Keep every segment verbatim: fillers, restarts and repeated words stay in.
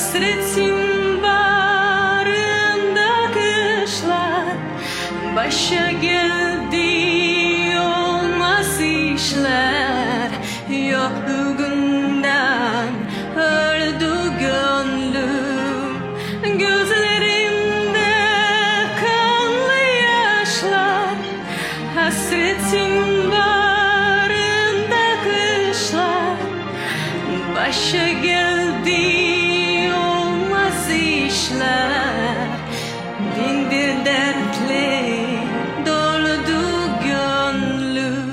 Hasretin bağrında kışlar, başa geldi olmaz işler. Yokluğundan öldü gönlüm, gözlerimde kanlı yaşlar. Hasretin bağrında kışlar, başa geldi olmaz işler. Bindir dertle doldu gönlüm.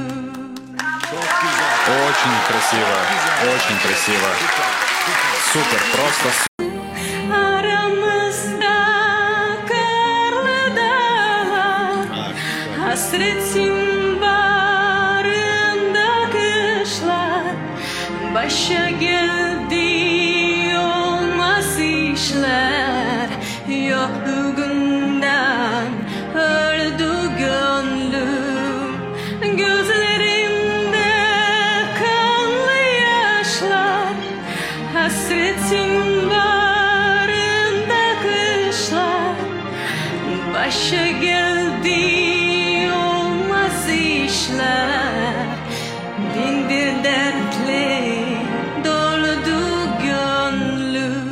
Очень красиво, очень красиво. Супер, просто супер. Aramızda karlı dağlar, hasretin bağrında kışlar. Başa geldi olmaz işler. Yokluğundan öldü gönlüm, gözlerimde kanlı yaşlar. Hasretin bağrında kışlar, başa geldi olmaz işler. Bindir dertle doldu gönlüm.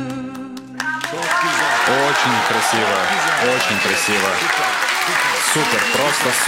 Очень красиво, очень красиво. Супер, просто супер.